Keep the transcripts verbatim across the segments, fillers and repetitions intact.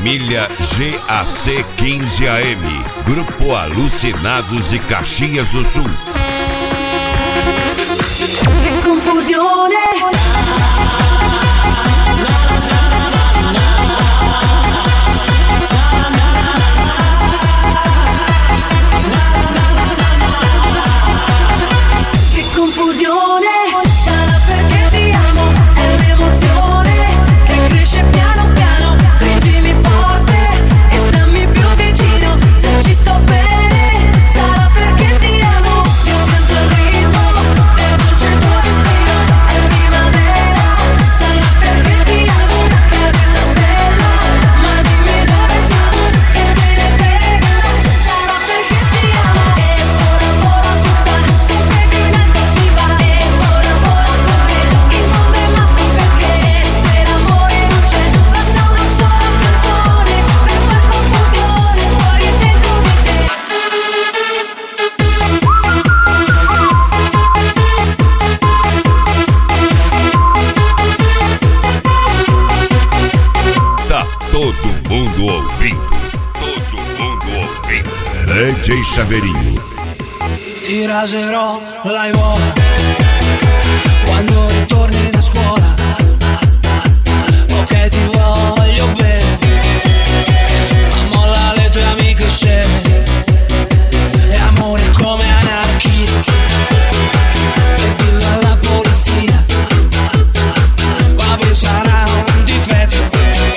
Família G A C quinze A M, Grupo Alucinados de Caxias do Sul. Che confusione! Todo mundo ouvindo, todo mundo ouvindo. D J Chaveirinho. Ti raserò l'aiuola quando ritorni da scuola. Ok, ti voglio bene, ma molla le tue amiche sceme. E amore come anarchia, e dillo alla polizia. Vabbè, sarà un difetto,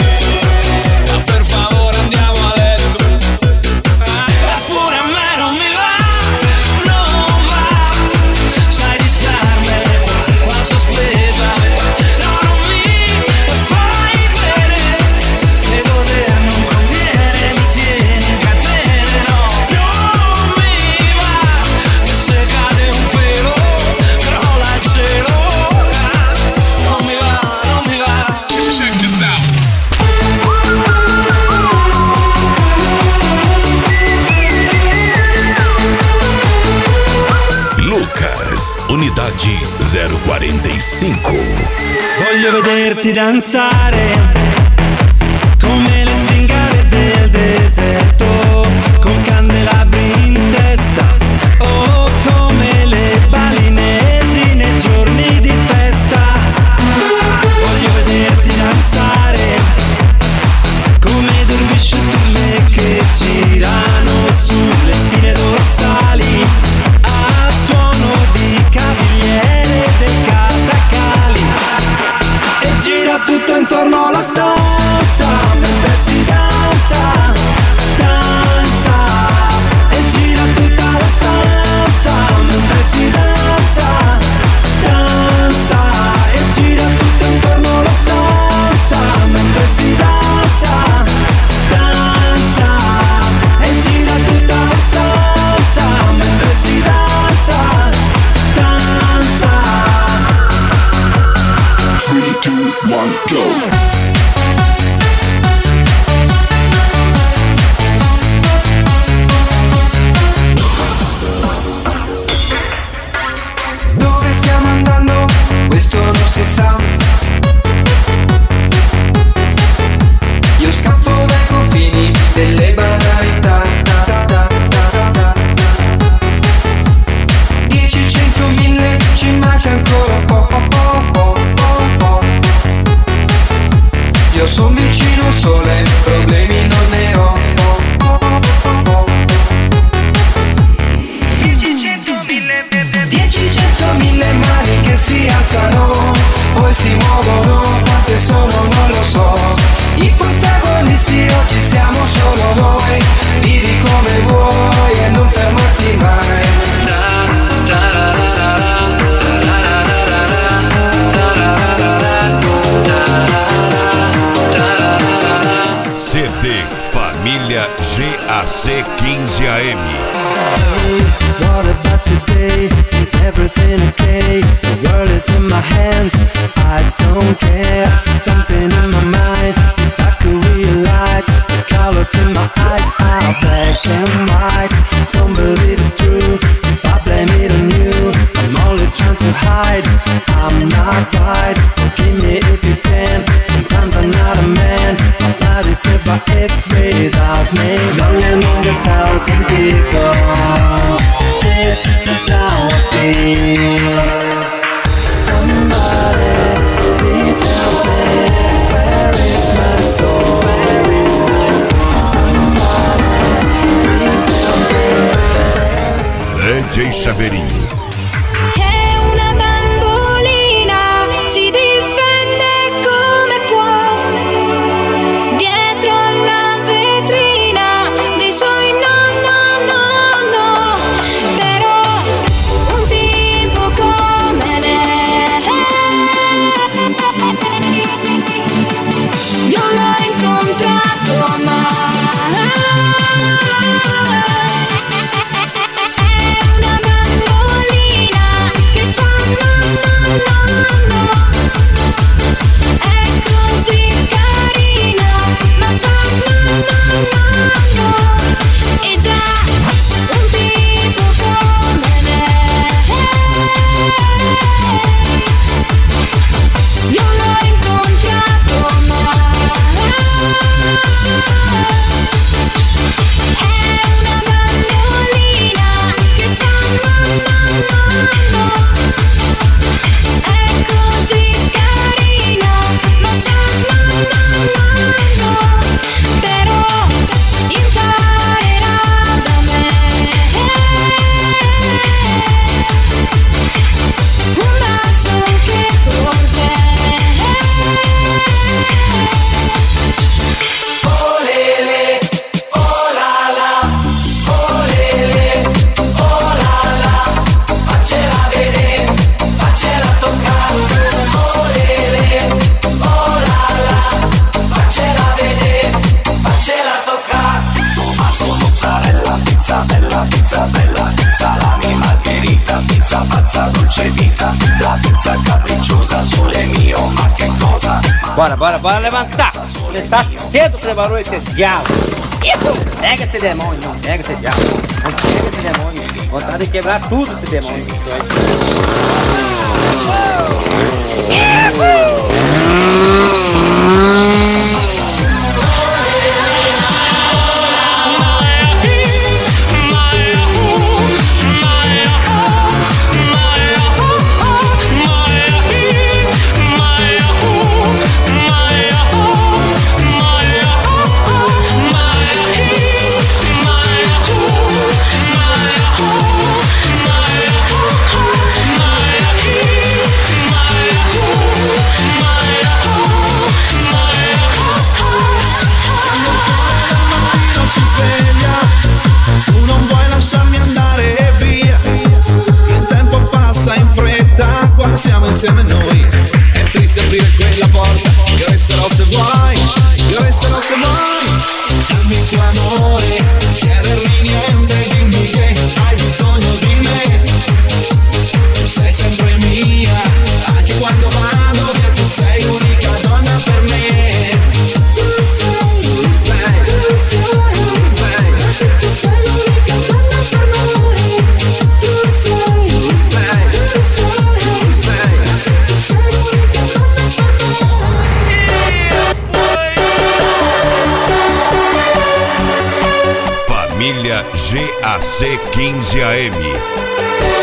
Unidade zero quarenta e cinco. Voglio vederti danzare come le zingare del deserto, con candelabri in testa, o come le balinesi nei giorni di festa. Voglio vederti danzare come dervisce turme che girano sulle spine dorsali al suono di cavigliere dei catacali. E gira tutto intorno alla stanza mentre si danza, danza. E gira tutta la stanza mentre si danza, danza. E gira tutto intorno alla stanza mentre si danza, danza. E gira tutta la stanza mentre si danza, danza. three, two, one, go. Dove stiamo andando? Questo non si sa. Io scappo dai confini delle banalità. Dieci, cento, mille, ci manca ancora un po', po', po', po', po', po'. Io son vicino al sole, problemi non ne ho. Po', po', po', po'. Dieci, cento, mille, dieci, cento, mille mani che si alzano, poi si muovono, quante sono non lo so. I protagonisti oggi siamo solo noi, vivi come vuoi e non fermarti mai. C D Família G A C quinze A M. Hey, what about today? Is everything okay? The world is in my hands, I don't care. Something in my mind, if I could realize the colors in my eyes are black and white. Don't believe it's true, if I blame it on you. I'm only trying to hide, I'm not right. Forgive me if you can, sometimes I'm not a man. My body's a but it's without me. Young among a thousand people, this is how I feel. Somebody, please help me. Where is my soul? Where is my soul? Somebody, please help me. D J Chaveirinho. Bora, bora, bora levantar! Começar cedo pra barulho esse diabo! Isso! Pega esse demônio! Pega esse diabo! Pega esse demônio! Vontade de quebrar tudo esse demônio! Siamo insieme noi, è triste aprire quella porta, io resterò se vuoi, io resterò se vuoi. Dammi il tuo amore, chiedermi niente, dimmi che hai bisogno di me. Tu sei sempre mia, anche quando vado via, tu sei l'unica donna per me. Tu sei, tu sei, tu sei, tu sei, tu sei l'unica donna per me. Tu sei, tu sei, tu sei. Família G A C quinze A M.